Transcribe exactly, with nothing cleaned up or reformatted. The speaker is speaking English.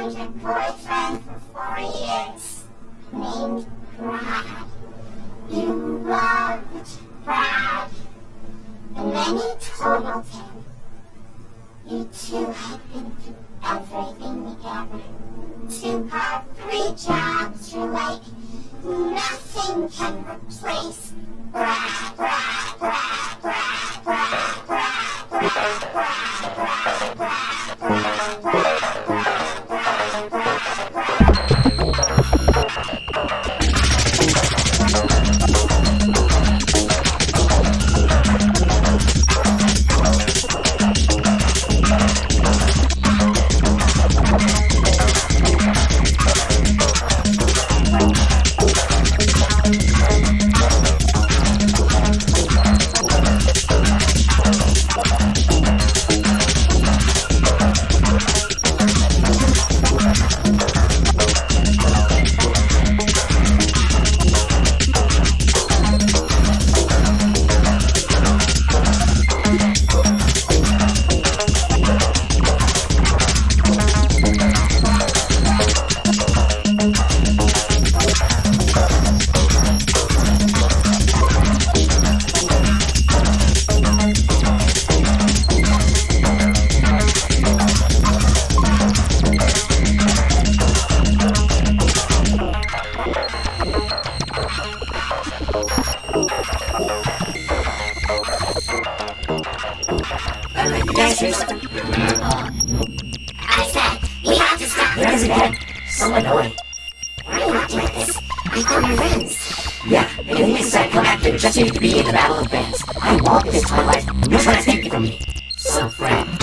found a boyfriend for four years named Brad. You loved Brad, and then you totaled him. You two had been through everything together. Two got three jobs, you're like, nothing can replace Brad, Brad, Brad, Brad, Brad, Brad, Brad, Brad, Brad, Brad, Brad, Brad, Brad, Brad, Brad, Brad, I said, we have to stop. There is again. So annoying. Why are you acting like this? I thought we were friends. Yeah, and the thing is, I come after just so you to be in the battle of bands. I want this in my life. You're trying to take it from me. So, friend.